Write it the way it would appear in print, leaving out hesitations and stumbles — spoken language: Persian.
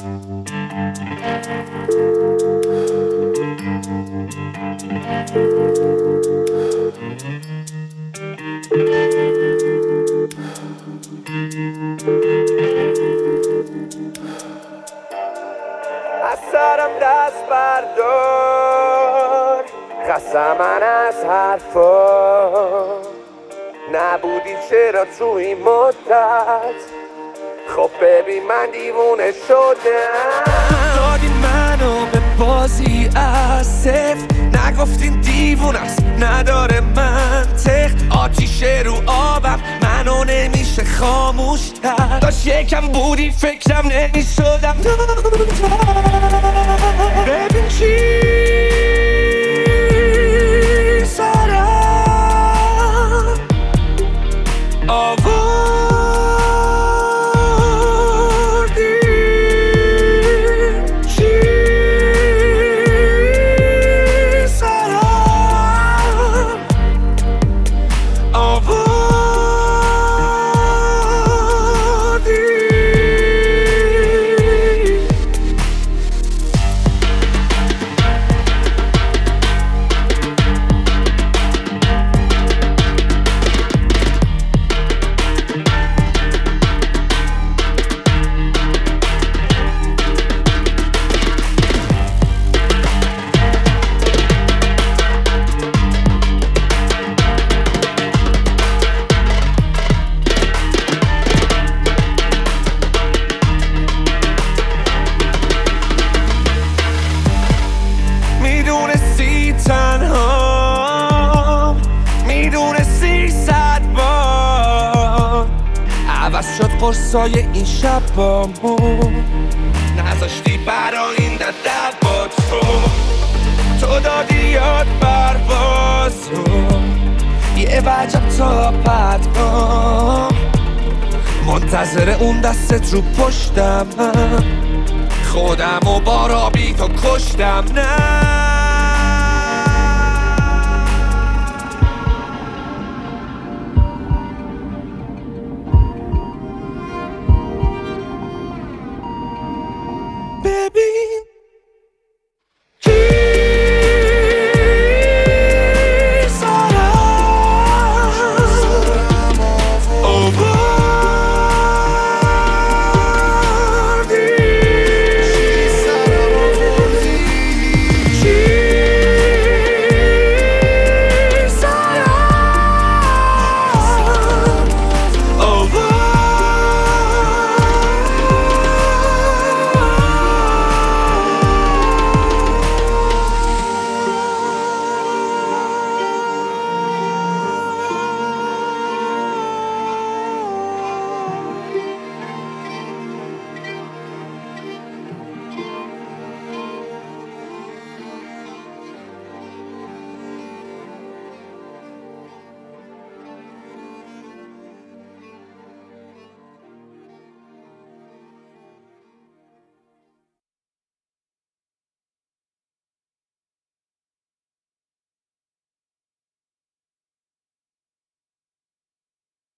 از سرم دست بردار، خستم من از حرفا. نبودی چرا تو این مدت؟ خب ببین من دیوونه شدم. دادی منو به بازی از صفر، نگفتین دیوونه است نداره منطق. آتیش رو آبم منو نمیشه خاموش کرد. داشت یکم بودی فکرم نمیشدم. ببین چی سرم آوردی، چی سرم آوردی. تنها میدونستی 100 بار عوض شد قرصای این شبامون. نذاشتی برای این ندب با تو دادی یاد پروازو. یه وجب تا پدگام منتظر اون دستت رو پشتم. خودم و بارا بی تو کشتم. نه